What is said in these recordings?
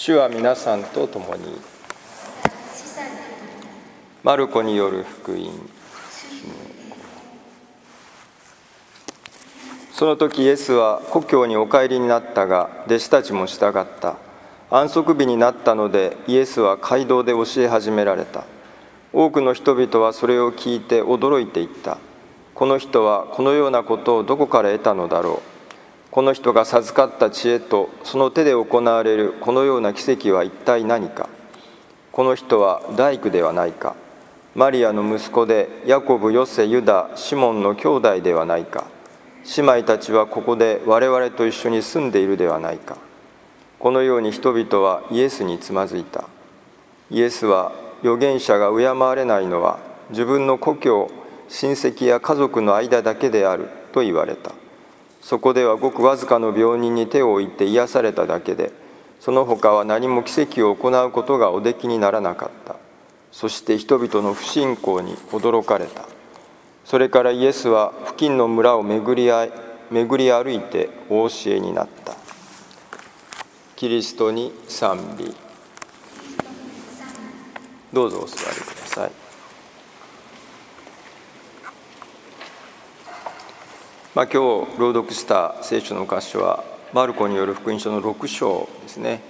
主は皆さんと共に。マルコによる福音。その時イエスは故郷にお帰りになったが、弟子たちも従った。安息日になったので、イエスは街道で教え始められた。多くの人々はそれを聞いて驚いていった。この人はこのようなことをどこから得たのだろう。この人が授かった知恵とその手で行われるこのような奇跡は一体何か。この人は大工ではないか。マリアの息子でヤコブ、ヨセ、ユダ、シモンの兄弟ではないか。姉妹たちはここで我々と一緒に住んでいるではないか。このように人々はイエスにつまずいた。イエスは預言者が敬われないのは自分の故郷、親戚や家族の間だけであると言われた。そこではごくわずかの病人に手を置いて癒されただけで、その他は何も奇跡を行うことがおできにならなかった。そして人々の不信仰に驚かれた。それからイエスは付近の村を巡り歩いてお教えになった。キリストに賛美。どうぞお座りください。今日朗読した聖書の箇所はマルコによる福音書の6章ですね。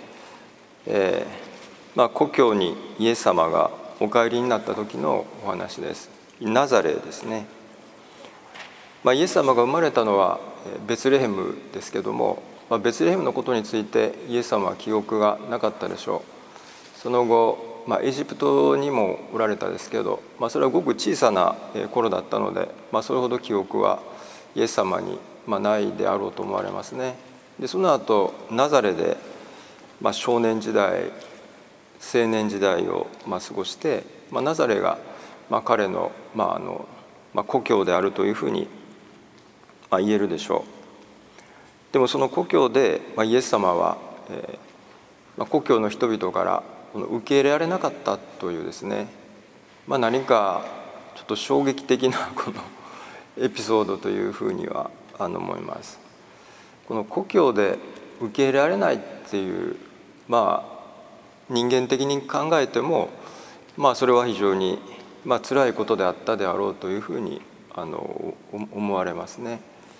故郷にイエス様がお帰りになった時のお話です。ナザレですね。イエス様が生まれたのはベツレヘムですけども、ベツレヘムのことについてイエス様は記憶がなかったでしょう。その後、エジプトにもおられたですけど、それはごく小さな頃だったので、それほど記憶はイエス様にないであろうと思われますね。でその後ナザレで少年時代、青年時代を過ごして、ナザレが彼の故郷であるというふうに言えるでしょう。でもその故郷でイエス様は故郷の人々から受け入れられなかったというですね、何かちょっと衝撃的なこのエピソードというふうには思います。この故郷で受け入れられないっていう人間的に考えてもそれは非常に辛いことであったであろうというふうに思われますね。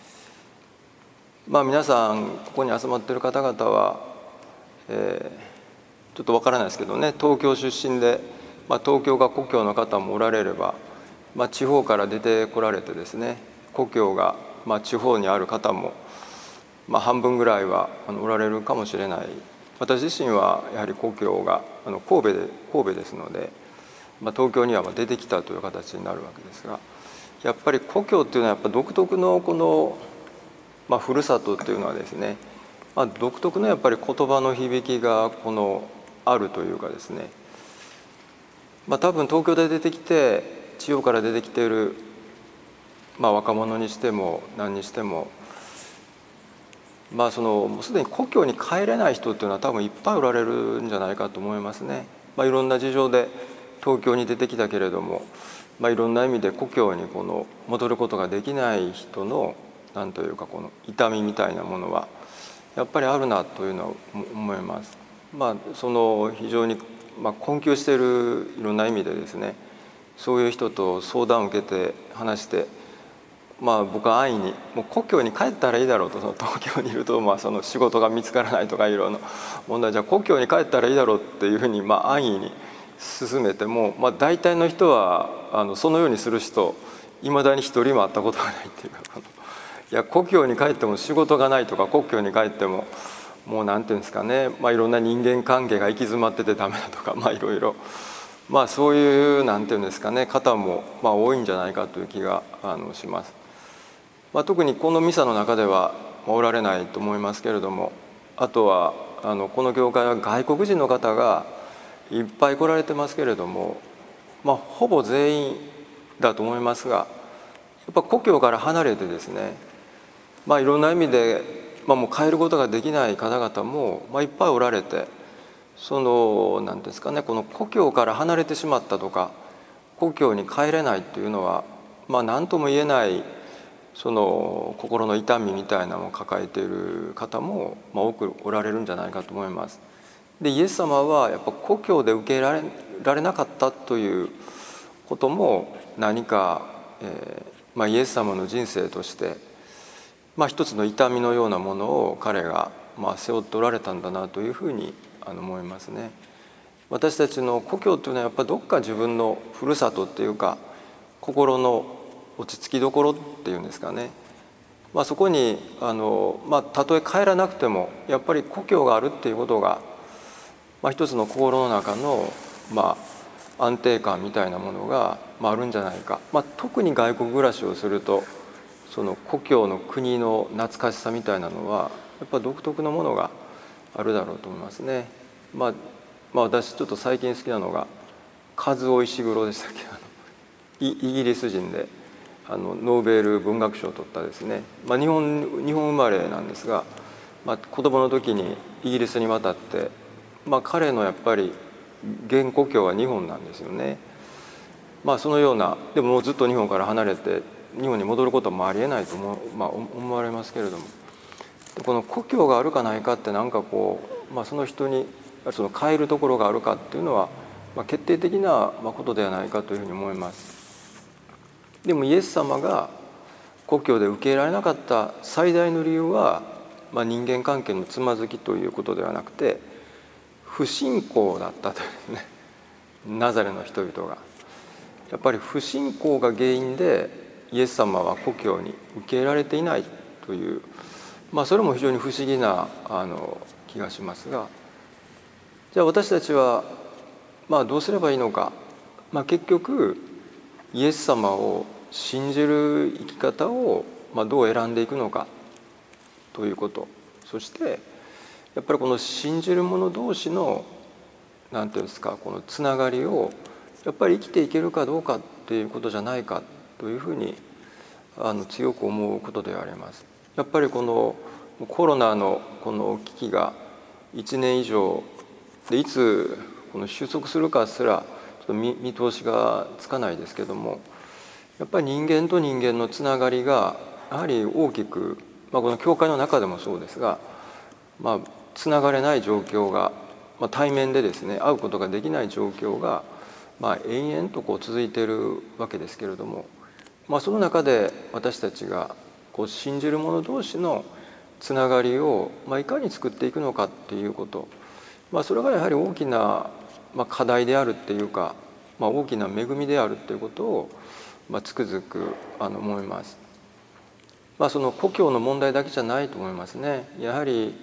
皆さんここに集まっている方々は、ちょっとわからないですけどね、東京出身で、東京が故郷の方もおられれば、地方から出てこられてですね、故郷が地方にある方も、半分ぐらいはおられるかもしれない。私自身はやはり故郷が神戸ですので、東京には出てきたという形になるわけですが、やっぱり故郷っていうのはやっぱ独特のこのふるさとっていうのはですね、独特のやっぱり言葉の響きがあるというかですね、多分東京で出てきて地方から出てきている、若者にしても何にしても、もうすでに故郷に帰れない人っていうのは多分いっぱいおられるんじゃないかと思いますね。いろんな事情で東京に出てきたけれども、いろんな意味で故郷に戻ることができない人のなんというかこの痛みみたいなものはやっぱりあるなというのは思います。非常に困窮しているいろんな意味でですね、そういう人と相談を受けて話して、僕は安易にもう故郷に帰ったらいいだろうと、東京にいるとその仕事が見つからないとかいろいろな問題じゃ故郷に帰ったらいいだろうっていうふうに安易に進めても、大体の人はそのようにする人いまだに一人も会ったことがないっていうか、いや故郷に帰っても仕事がないとか、故郷に帰ってももうなんていうんですかね、いろんな人間関係が行き詰まっててダメだとか、いろいろそういうなんていうんですかね方も多いんじゃないかという気がします。特にこのミサの中ではおられないと思いますけれども、あとはこの教会は外国人の方がいっぱい来られてますけれども、ほぼ全員だと思いますが、やっぱ故郷から離れてですね、いろんな意味で、もう帰ることができない方々も、いっぱいおられて、なんですかね、この故郷から離れてしまったとか故郷に帰れないっていうのは、何とも言えない心の痛みみたいなのを抱えている方も多くおられるんじゃないかと思います。 でイエス様はやっぱ故郷で受け入れられなかったということも何か、イエス様の人生として、一つの痛みのようなものを彼が背負っておられたんだなというふうに思いますね。私たちの故郷というのはやっぱどっか自分のふるさとっていうか心の落ち着きどころっていうんですかね、そこにたとえ帰らなくてもやっぱり故郷があるっていうことが、一つの心の中の、安定感みたいなものが、あるんじゃないか、特に外国暮らしをするとその故郷の国の懐かしさみたいなのはやっぱ独特のものがあるだろうと思いますね。私ちょっと最近好きなのが和尾石黒でしたっけ、イギリス人でノーベル文学賞を取ったですね、日本生まれなんですが、子供の時にイギリスに渡って、彼のやっぱり原故郷は日本なんですよね。そのような、でももうずっと日本から離れて日本に戻ることもありえないと思われますけれども、この故郷があるかないかってなんかこう、その人にその変えるところがあるかっていうのは、決定的なことではないかというふうに思います。でもイエス様が故郷で受け入れられなかった最大の理由は、人間関係のつまずきということではなくて不信仰だったというですね。ナザレの人々がやっぱり不信仰が原因でイエス様は故郷に受け入れられていないという、それも非常に不思議な気がしますが、じゃあ私たちはどうすればいいのか、結局イエス様を信じる生き方をどう選んでいくのかということ、そしてやっぱりこの信じる者同士の何ていうんですか、このつながりをやっぱり生きていけるかどうかっていうことじゃないかというふうに強く思うことであります。やっぱりこのコロナのこの危機が1年以上でいつこの収束するかすらちょっと見通しがつかないですけども、やっぱり人間と人間のつながりがやはり大きく、この教会の中でもそうですが、つながれない状況が、対面でですね会うことができない状況が、延々と続いているわけですけれども、その中で私たちが信じる者同士のつながりをいかに作っていくのかっていうこと、それがやはり大きな課題であるっていうか、大きな恵みであるっていうことをつくづく思います。その故郷の問題だけじゃないと思いますね。やはり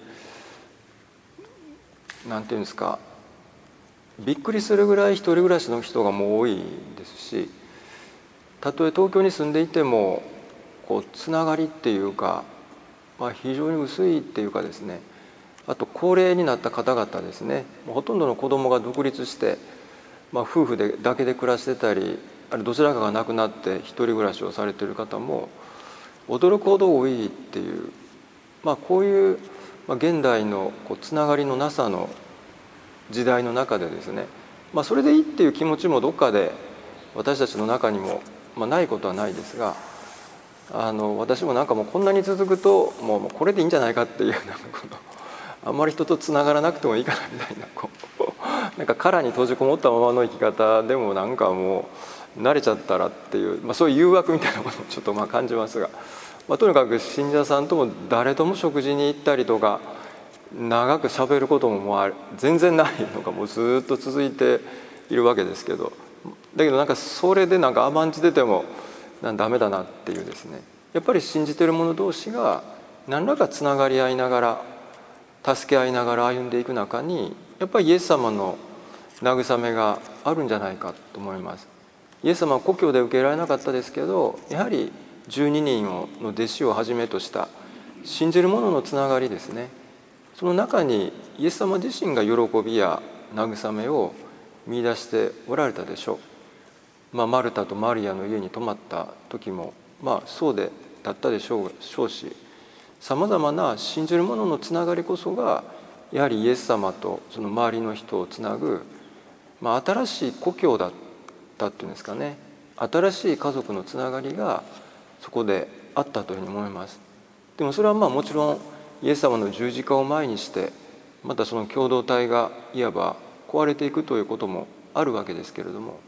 なんていうんですか、びっくりするぐらい一人暮らしの人がもう多いですし、たとえ東京に住んでいてもつながりっていうか、非常に薄いっていうかですね、あと高齢になった方々ですね、ほとんどの子供が独立して、夫婦だけで暮らしてたり、どちらかが亡くなって一人暮らしをされている方も驚くほど多いっていう、こういう現代のつながりのなさの時代の中でですね、それでいいっていう気持ちもどっかで私たちの中にも、ないことはないですが、私ももうこんなに続くともうこれでいいんじゃないかっていうあんまり人とつながらなくてもいいかなみたいな殻に閉じこもったままの生き方でももう慣れちゃったらっていう、そういう誘惑みたいなものをちょっと感じますが、とにかく信者さんとも誰とも食事に行ったりとか長く喋ることも全然ないのがもうずっと続いているわけですけど、だけどそれで甘んじててもダメだなっていうですね、やっぱり信じてる者同士が何らかつながり合いながら助け合いながら歩んでいく中にやっぱりイエス様の慰めがあるんじゃないかと思います。イエス様は故郷で受け入れられなかったですけど、やはり12人の弟子をはじめとした信じる者のつながりですね、その中にイエス様自身が喜びや慰めを見出しておられたでしょう。マルタとマリアの家に泊まった時もそうだったでしょうし、さまざまな信じる者のつながりこそがやはりイエス様とその周りの人をつなぐ、新しい故郷だったっていうんですかね、新しい家族のつながりがそこであったというふうに思います。でもそれはもちろんイエス様の十字架を前にしてまたその共同体がいわば壊れていくということもあるわけですけれども、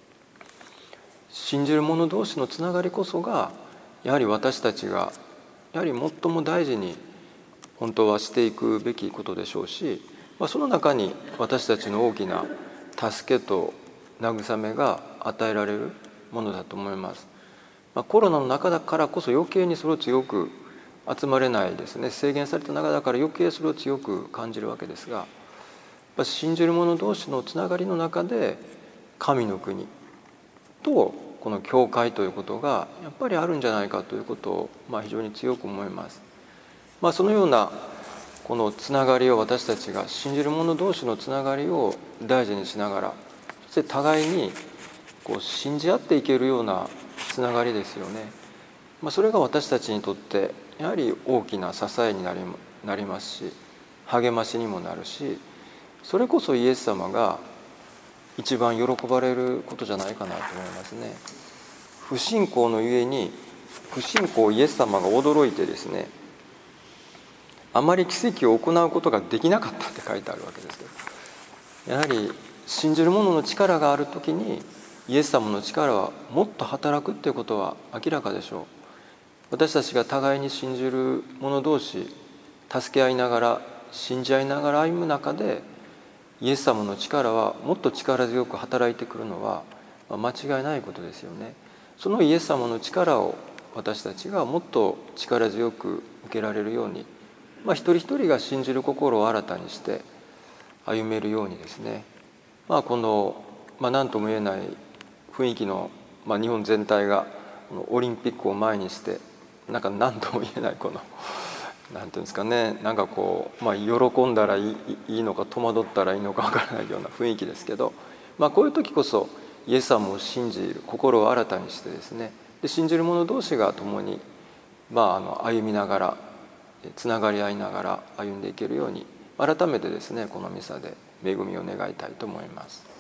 信じる者同士のつながりこそがやはり私たちがやはり最も大事に本当はしていくべきことでしょうし、その中に私たちの大きな助けと慰めが与えられるものだと思います。コロナの中だからこそ余計にそれを強く集まれないですね、制限された中だから余計それを強く感じるわけですが、信じる者同士のつながりの中で神の国とこの教会ということがやっぱりあるんじゃないかということを非常に強く思います。そのようなこのつながりを私たちが信じる者同士のつながりを大事にしながら、そして互いに信じ合っていけるようなつながりですよね。それが私たちにとってやはり大きな支えになりますし、励ましにもなるし、それこそイエス様が一番喜ばれることじゃないかなと思いますね。不信仰のゆえに、不信仰イエス様が驚いてですね、あまり奇跡を行うことができなかったって書いてあるわけですけど、やはり信じる者の力があるときにイエス様の力はもっと働くっていうことは明らかでしょう。私たちが互いに信じる者同士助け合いながら信じ合いながら歩む中で、イエス様の力はもっと力強く働いてくるのは間違いないことですよね。そのイエス様の力を私たちがもっと力強く受けられるように、一人一人が信じる心を新たにして歩めるようにですね、この何とも言えない雰囲気の、日本全体がオリンピックを前にして何とも言えないこのなんていうんですかね、喜んだらいいのか戸惑ったらいいのかわからないような雰囲気ですけど、こういう時こそイエス様を信じる心を新たにしてですね、で信じる者同士が共に、歩みながらつながり合いながら歩んでいけるように改めてですね、このミサで恵みを願いたいと思います。